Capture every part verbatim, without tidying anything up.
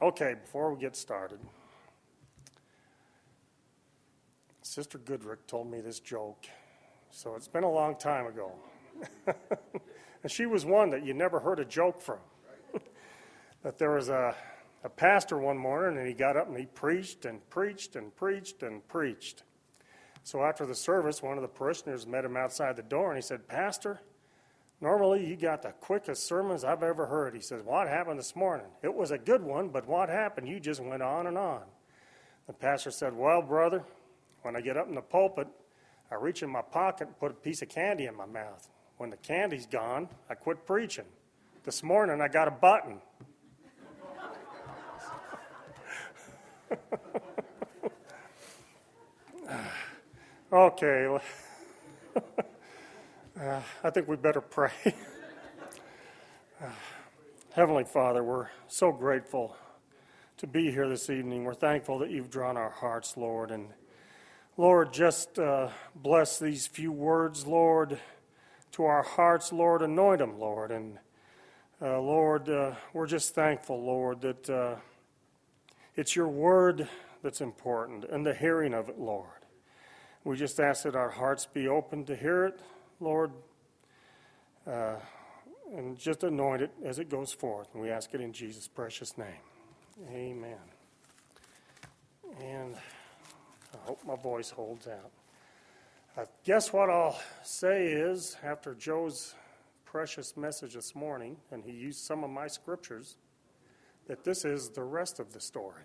Okay, before we get started, Sister Goodrick told me this joke, so it's been a long time ago. And she was one that you never heard a joke from. That there was a, a pastor one morning, and he got up and he preached and preached and preached and preached. So after the service, one of the parishioners met him outside the door, and he said, "Pastor, normally you got the quickest sermons I've ever heard." He says, "What happened this morning?" "It was a good one, but what happened? You just went on and on." The pastor said, "Well, brother, when I get up in the pulpit, I reach in my pocket and put a piece of candy in my mouth. When the candy's gone, I quit preaching. This morning I got a button." Okay. uh, I think we better pray. uh, Heavenly Father, we're so grateful to be here this evening. We're thankful that you've drawn our hearts, Lord. And Lord, just uh, bless these few words, Lord, to our hearts, Lord. Anoint them, Lord. And uh, Lord, uh, we're just thankful, Lord, that uh, it's your word that's important and the hearing of it, Lord. We just ask that our hearts be open to hear it, Lord, uh, and just anoint it as it goes forth. And we ask it in Jesus' precious name. Amen. And I hope my voice holds out. I guess what I'll say is, after Joe's precious message this morning, and he used some of my scriptures, that this is the rest of the story.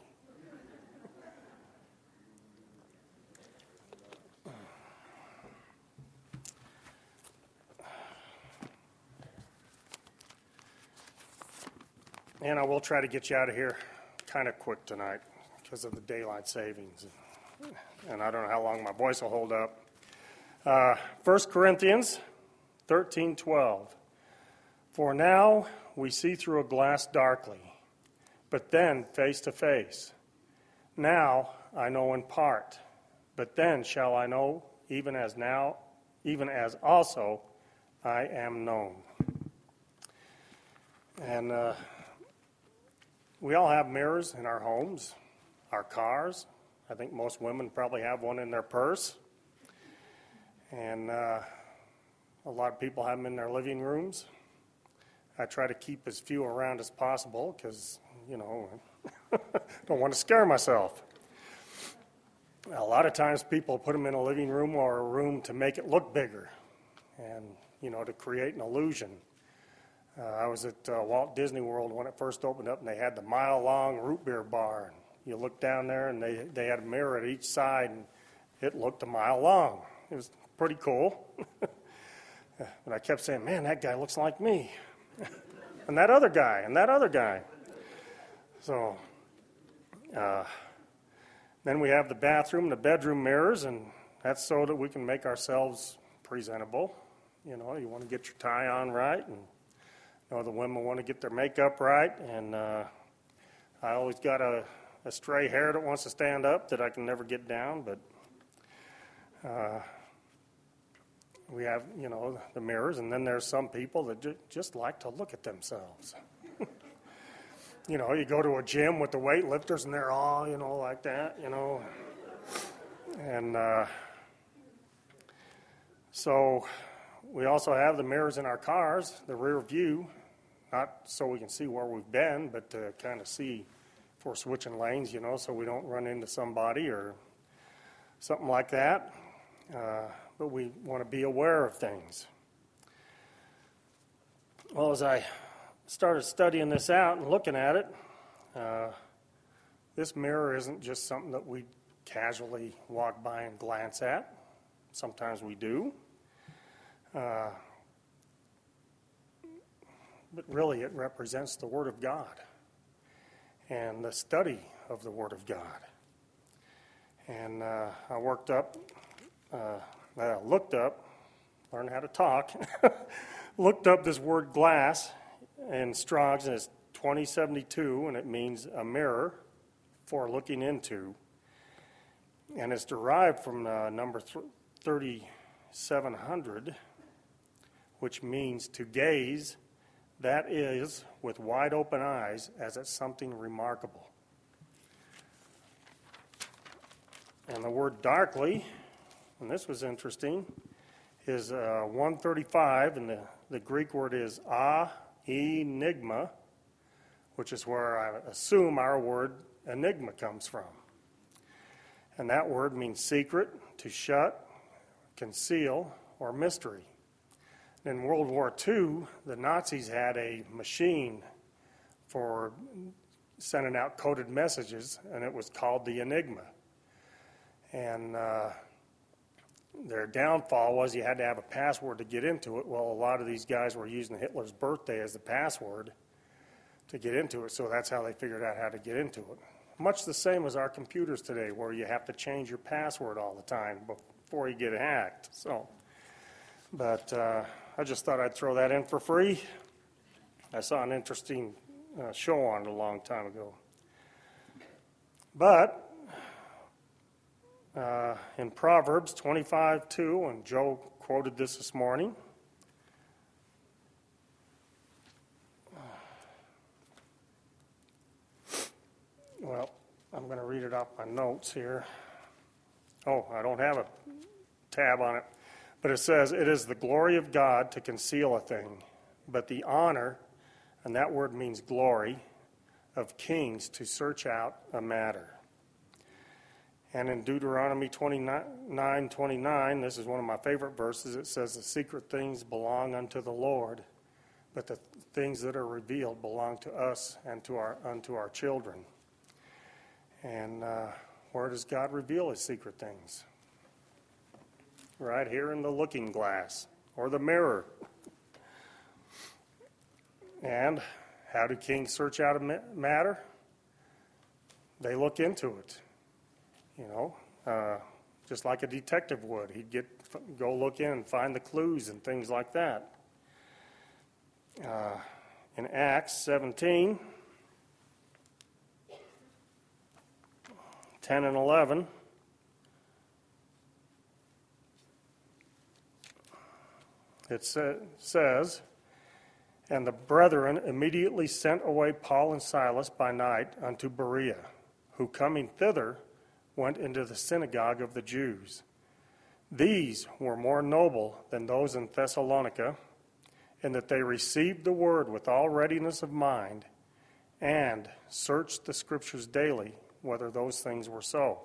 And I will try to get you out of here kind of quick tonight because of the daylight savings. And I don't know how long my voice will hold up. Uh, First Corinthians thirteen twelve. "For now we see through a glass darkly, but then face to face. Now I know in part, but then shall I know even as now, even as also I am known." And uh, we all have mirrors in our homes, our cars. I think most women probably have one in their purse. And uh, a lot of people have them in their living rooms. I try to keep as few around as possible because, you know, don't want to scare myself. A lot of times people put them in a living room or a room to make it look bigger and, you know, to create an illusion. Uh, I was at uh, Walt Disney World when it first opened up, and they had the mile-long root beer bar. And you look down there, and they, they had a mirror at each side, and it looked a mile long. It was pretty cool. And I kept saying, "Man, that guy looks like me." And that other guy, and that other guy. So uh, then we have the bathroom and the bedroom mirrors, and that's so that we can make ourselves presentable. You know, you want to get your tie on right, and you know, the women want to get their makeup right, and uh, I always got a, a stray hair that wants to stand up that I can never get down, but uh, we have, you know, the mirrors, and then there's some people that ju- just like to look at themselves. You know, you go to a gym with the weightlifters, and they're all, you know, like that, you know. And uh, so we also have the mirrors in our cars, the rear view, not so we can see where we've been, but to kind of see if we're switching lanes, you know, so we don't run into somebody or something like that. Uh, but we want to be aware of things. Well, as I started studying this out and looking at it, uh, this mirror isn't just something that we casually walk by and glance at. Sometimes we do. Uh, but really it represents the Word of God and the study of the Word of God. And uh, I worked up, uh, I looked up, learned how to talk, looked up this word glass in Strong's, and it's twenty seventy-two, and it means a mirror for looking into. And it's derived from uh, number thirty-seven hundred, which means to gaze that is, with wide open eyes, as at something remarkable. And the word darkly, and this was interesting, is uh, one thirty-five, and the, the Greek word is a enigma, which is where I assume our word enigma comes from. And that word means secret, to shut, conceal, or mystery. In World War Two, the Nazis had a machine for sending out coded messages, and it was called the Enigma. And uh, their downfall was you had to have a password to get into it. Well, a lot of these guys were using Hitler's birthday as the password to get into it, so that's how they figured out how to get into it. Much the same as our computers today, where you have to change your password all the time before you get hacked. So, but uh, I just thought I'd throw that in for free. I saw an interesting uh, show on it a long time ago. But uh, in Proverbs twenty-five two, and Joe quoted this this morning, well, I'm going to read it off my notes here. Oh, I don't have a tab on it. But it says, it is the glory of God to conceal a thing, but the honor, and that word means glory, of kings to search out a matter. And in Deuteronomy twenty-nine twenty-nine, this is one of my favorite verses, it says, the secret things belong unto the Lord, but the things that are revealed belong to us and to our unto our children. And uh, where does God reveal his secret things? Right here in the looking glass or the mirror. And how do kings search out a matter? They look into it, you know, uh, just like a detective would. He'd get go look in and find the clues and things like that. Uh, in Acts seventeen, ten and eleven, it sa- says, and the brethren immediately sent away Paul and Silas by night unto Berea, who coming thither went into the synagogue of the Jews. These were more noble than those in Thessalonica, in that they received the word with all readiness of mind, and searched the scriptures daily, whether those things were so.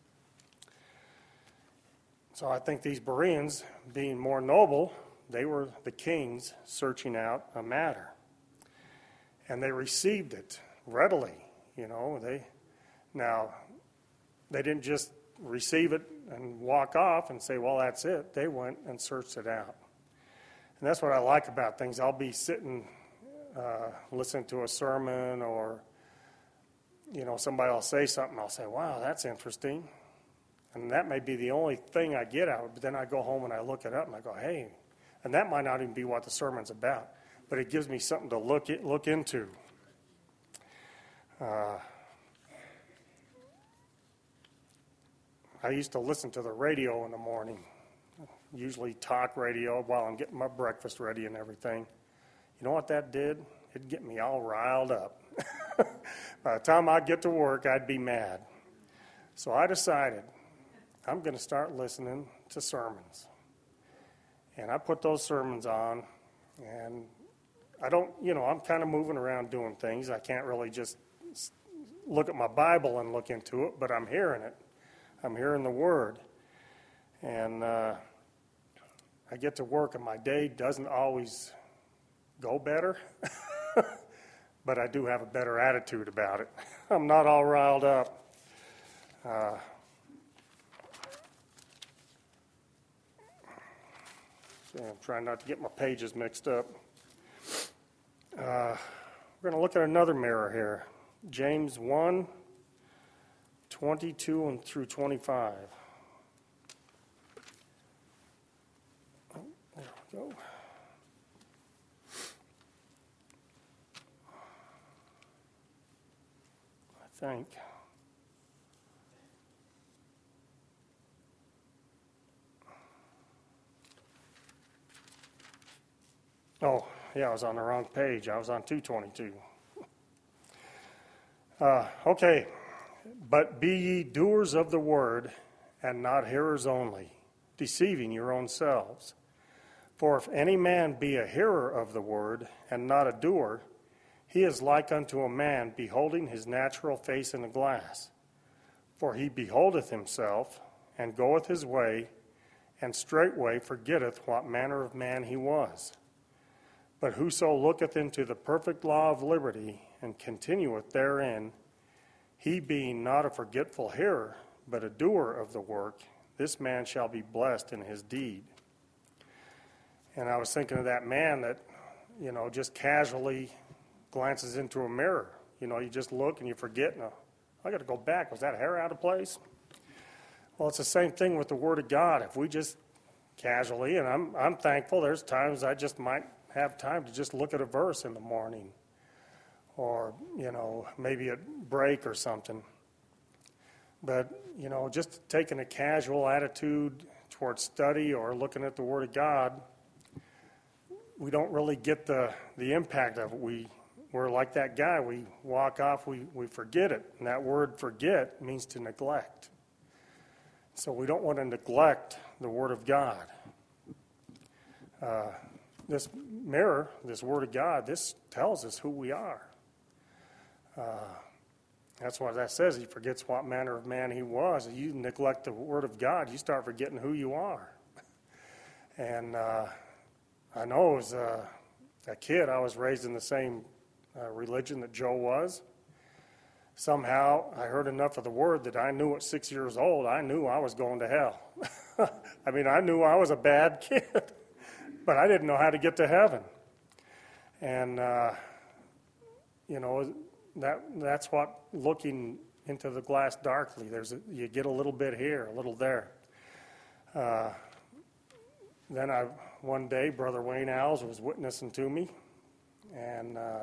So I think these Bereans, being more noble, they were the kings searching out a matter. And they received it readily, you know. They now, they didn't just receive it and walk off and say, well, that's it. They went and searched it out. And that's what I like about things. I'll be sitting, uh, listening to a sermon, or, you know, somebody will say something. I'll say, wow, that's interesting. And that may be the only thing I get out of it. But then I go home and I look it up and I go, hey, and that might not even be what the sermon's about, but it gives me something to look at, look into. Uh, I used to listen to the radio in the morning, usually talk radio while I'm getting my breakfast ready and everything. You know what that did? It'd get me all riled up. By the time I'd get to work, I'd be mad. So I decided I'm going to start listening to sermons. And I put those sermons on, and I don't, you know, I'm kind of moving around doing things. I can't really just look at my Bible and look into it, but I'm hearing it. I'm hearing the Word. And uh, I get to work, and my day doesn't always go better, but I do have a better attitude about it. I'm not all riled up. Uh, So I'm trying not to get my pages mixed up. Uh, we're going to look at another mirror here. James one, twenty-two and through twenty-five. Oh, there we go. I think. Oh, yeah, I was on the wrong page. I was on two twenty-two. Uh, okay. But be ye doers of the word, and not hearers only, deceiving your own selves. For if any man be a hearer of the word, and not a doer, he is like unto a man beholding his natural face in a glass. For he beholdeth himself, and goeth his way, and straightway forgetteth what manner of man he was. But whoso looketh into the perfect law of liberty, and continueth therein, he being not a forgetful hearer, but a doer of the work, this man shall be blessed in his deed. And I was thinking of that man that, you know, just casually glances into a mirror. You know, you just look and you forget, no, I got to go back. Was that hair out of place? Well, it's the same thing with the Word of God. If we just casually, and I'm I'm thankful, there's times I just might have time to just look at a verse in the morning, or, you know, maybe a break or something. But, you know, just taking a casual attitude towards study or looking at the Word of God, we don't really get the, the impact of it. We, we're like that guy. We walk off, we, we forget it. And that word forget means to neglect. So we don't want to neglect the Word of God. Uh, this mirror, this Word of God, this tells us who we are. Uh, that's what that says. He forgets what manner of man he was. You neglect the Word of God, you start forgetting who you are. And uh, I know as a, a kid, I was raised in the same uh, religion that Joe was. Somehow, I heard enough of the Word that I knew at six years old, I knew I was going to hell. I mean, I knew I was a bad kid, but I didn't know how to get to heaven. And, uh, you know, that that's what looking into the glass darkly, there's a, you get a little bit here, a little there. Uh, then I, one day, Brother Wayne Alls was witnessing to me, and uh,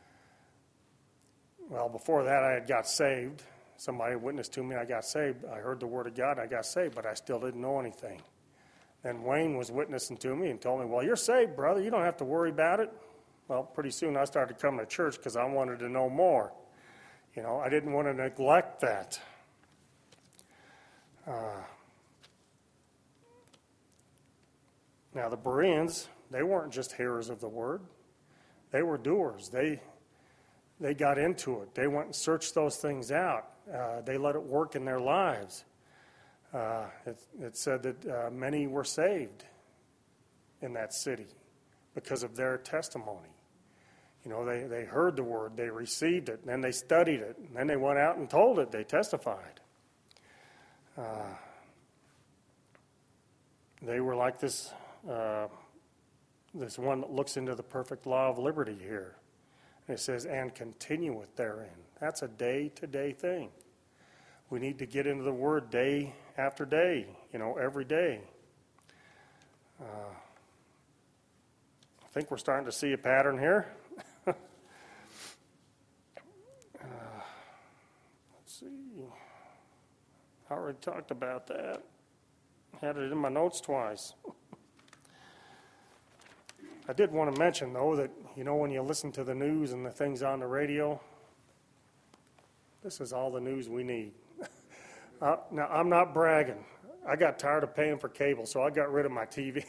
well, before that I had got saved. Somebody witnessed to me, I got saved. I heard the Word of God, I got saved, but I still didn't know anything. Then Wayne was witnessing to me and told me, well, you're saved, brother, you don't have to worry about it. Well, pretty soon I started coming to church because I wanted to know more. You know, I didn't want to neglect that. Uh, now, the Bereans, they weren't just hearers of the Word. They were doers. They they got into it. They went and searched those things out. Uh, they let it work in their lives. Uh, it, it said that uh, many were saved in that city because of their testimony. You know, they, they heard the Word, they received it, and then they studied it, and then they went out and told it, they testified. Uh, they were like this, uh, this one that looks into the perfect law of liberty here. And it says, and continueth therein. That's a day-to-day thing. We need to get into the Word day after day, you know, every day. Uh, I think we're starting to see a pattern here. uh, let's see. I already talked about that. Had it in my notes twice. I did want to mention, though, that, you know, when you listen to the news and the things on the radio, this is all the news we need. uh, now, I'm not bragging. I got tired of paying for cable, so I got rid of my T V.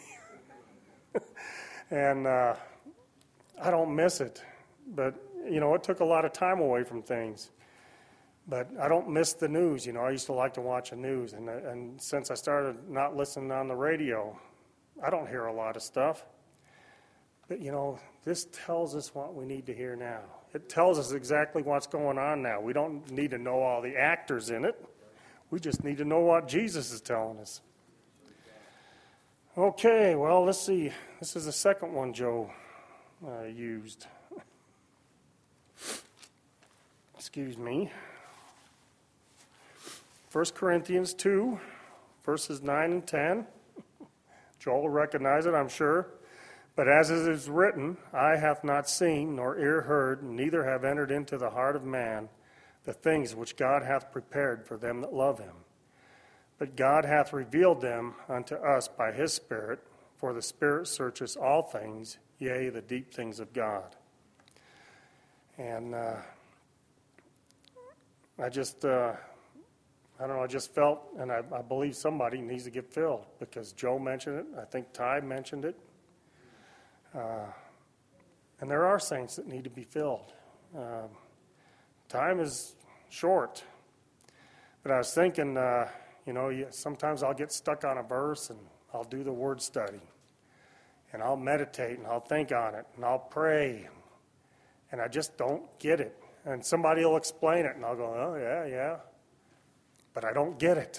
and uh, I don't miss it. But, you know, it took a lot of time away from things. But I don't miss the news. You know, I used to like to watch the news. And, and since I started not listening on the radio, I don't hear a lot of stuff. But, you know, this tells us what we need to hear now. It tells us exactly what's going on now. We don't need to know all the actors in it. We just need to know what Jesus is telling us. Okay, well, let's see. This is the second one Joe uh, used. Excuse me. First Corinthians two, verses nine and ten. Joel will recognize it, I'm sure. But as it is written, eye hath not seen, nor ear heard, neither have entered into the heart of man the things which God hath prepared for them that love him. But God hath revealed them unto us by his Spirit, for the Spirit searcheth all things, yea, the deep things of God. And uh, I just, uh, I don't know, I just felt, and I, I believe somebody needs to get filled, because Joe mentioned it, I think Ty mentioned it. Uh, and there are saints that need to be filled. Um, time is short. But I was thinking, uh, you know, sometimes I'll get stuck on a verse and I'll do the word study. And I'll meditate and I'll think on it and I'll pray. And I just don't get it. And somebody will explain it and I'll go, oh, yeah, yeah. But I don't get it.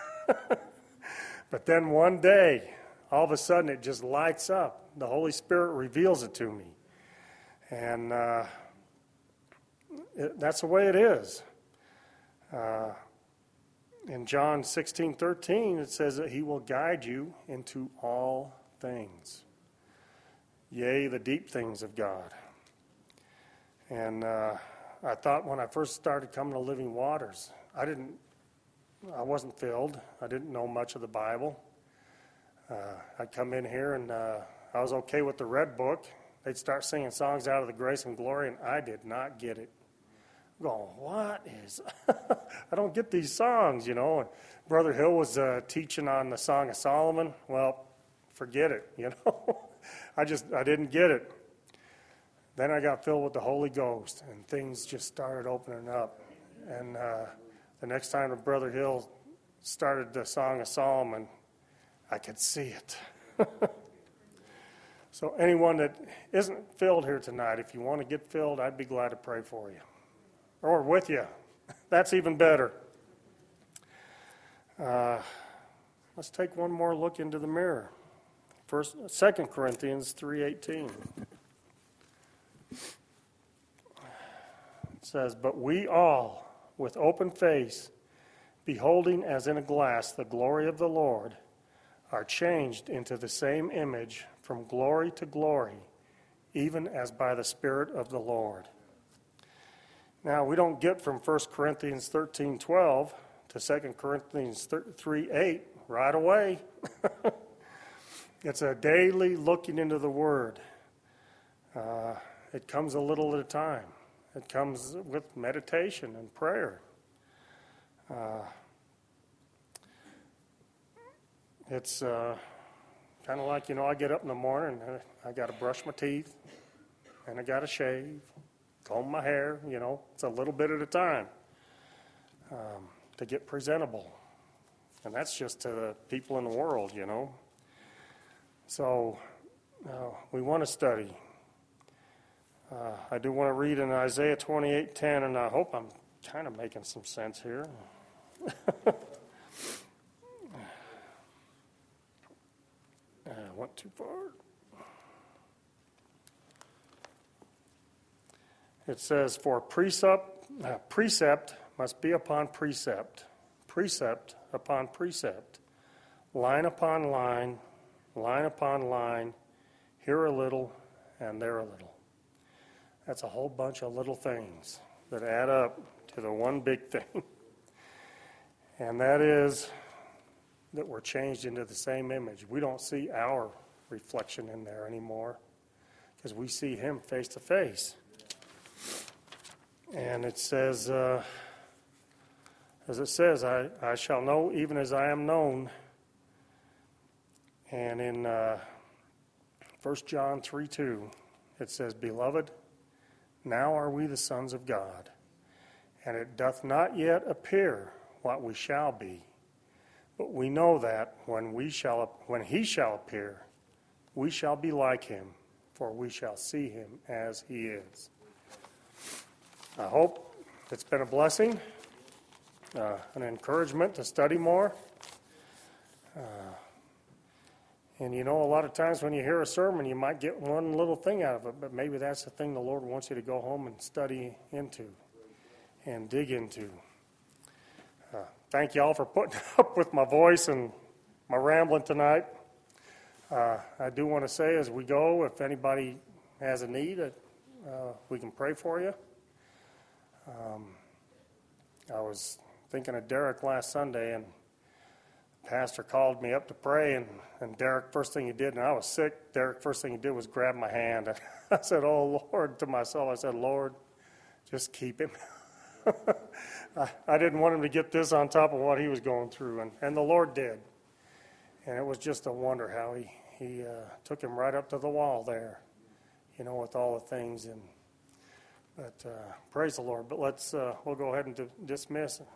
But then one day, all of a sudden it just lights up. The Holy Spirit reveals it to me. And uh, it, that's the way it is. Uh, in John sixteen thirteen, it says that he will guide you into all things. Yea, the deep things of God. And uh, I thought when I first started coming to Living Waters, I didn't, I wasn't filled. I didn't know much of the Bible. Uh, I'd come in here and uh, I was okay with the Red Book. They'd start singing songs out of the Grace and Glory, and I did not get it. I'm going, what is, I don't get these songs, you know. And Brother Hill was uh, teaching on the Song of Solomon. Well, forget it, you know. I just, I didn't get it. Then I got filled with the Holy Ghost, and things just started opening up. And uh, the next time that Brother Hill started the Song of Solomon, I could see it. So anyone that isn't filled here tonight, if you want to get filled, I'd be glad to pray for you. Or with you. That's even better. Uh, let's take one more look into the mirror. First, Second Corinthians three eighteen. It says, but we all, with open face, beholding as in a glass the glory of the Lord, are changed into the same image from glory to glory, even as by the Spirit of the Lord. Now, we don't get from First Corinthians thirteen twelve to Second Corinthians three eight right away. It's a daily looking into the Word. Uh, it comes a little at a time. It comes with meditation and prayer. Uh, it's uh, kind of like, you know, I get up in the morning and I, I got to brush my teeth and I got to shave, comb my hair, you know. It's a little bit at a time um, to get presentable. And that's just to the people in the world, you know. So uh, we want to study. Uh, I do want to read in Isaiah twenty-eight ten, and I hope I'm kind of making some sense here. I went too far. It says, for precept, uh, precept must be upon precept, precept upon precept, line upon line, line upon line, here a little and there a little. That's a whole bunch of little things that add up to the one big thing. And that is that we're changed into the same image. We don't see our reflection in there anymore because we see him face to face. And it says, uh, as it says, I, I shall know even as I am known. And in uh, First John three two, it says, beloved, now are we the sons of God, and it doth not yet appear what we shall be. But we know that when we shall, when he shall appear, we shall be like him, for we shall see him as he is. I hope it's been a blessing, uh, an encouragement to study more. Uh, and you know, a lot of times when you hear a sermon, you might get one little thing out of it, but maybe that's the thing the Lord wants you to go home and study into and dig into. Uh, thank you all for putting up with my voice and my rambling tonight. Uh, I do want to say as we go, if anybody has a need, uh, we can pray for you. Um, I was thinking of Derek last Sunday, and pastor called me up to pray, and, and Derek, first thing he did, and I was sick, Derek, first thing he did was grab my hand. And I said, oh, Lord, to myself, I said, Lord, just keep him. I, I didn't want him to get this on top of what he was going through, and, and the Lord did. And it was just a wonder how he, he uh, took him right up to the wall there, you know, with all the things. And But uh, praise the Lord. But let's, uh, we'll go ahead and d- dismiss.